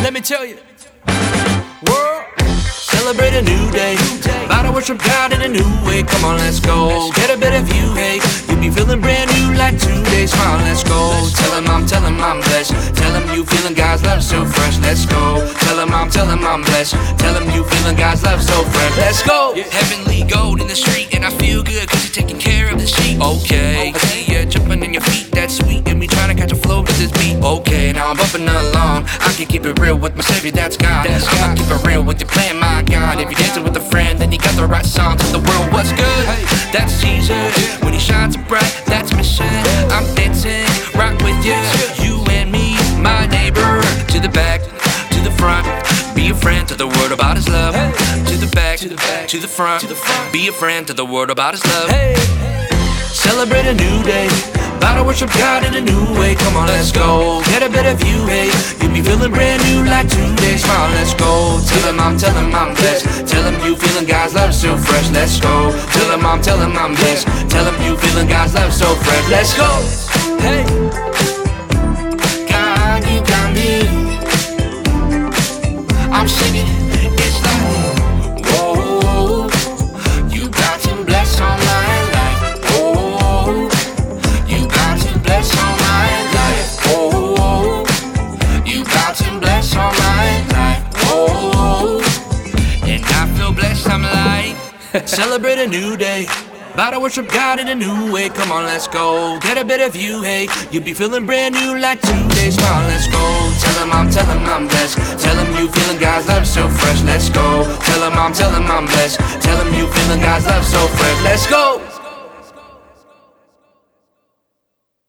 Let me tell you, world, celebrate a new day. About to worship God in a new way. Come on, let's go. Get a better view, hey. You be feeling brand new like 2 days. Come on, let's go. Tell him I'm blessed. Tell him you feeling God's love so fresh. Let's go. Tell him I'm blessed. Tell him you feeling God's love so fresh. Let's go. Heavenly gold in the street, and I feel good cause you're taking care of the sheep. Okay, I see ya jumping in your feet, that's sweet. And me trying to catch a flow with this beat. Okay, now I'm bumping along. I can keep it real with my savior, that's God. I'ma keep it real with your plan, my God. If you're dancing with a friend, then you got the right song. Tell the world what's good, that's Jesus. When he shines bright, that's mission. I'm dancing right with you, you and me, my neighbor. To the back, to the front, be a friend to the word about his love. To the back, to the front, be a friend to the word about his love. Celebrate a new day. About to worship God in a new way. Come on, let's go. Get a better view, hey. You be feeling brand new like 2 days. Come on, let's go. Tell him I'm blessed. Tell him you feeling God's love so fresh. Let's go. Tell him I'm blessed. Tell him you feeling God's love so fresh. Let's go. Hey. God, you got me. I'm singing. It's like, whoa. You got to bless on my life. Whoa. You got to bless on my life. Whoa. You got to bless on my life. Whoa. And I feel blessed, I'm like, celebrate a new day. About to worship God in a new way. Come on, let's go. Get a better view, hey. You be feeling brand new like 2 days. Come on, let's go. Tell him I'm blessed. Tell him you feeling God's love so fresh. Let's go. Tell him I'm blessed. Tell him you feeling God's love so fresh. Let's go.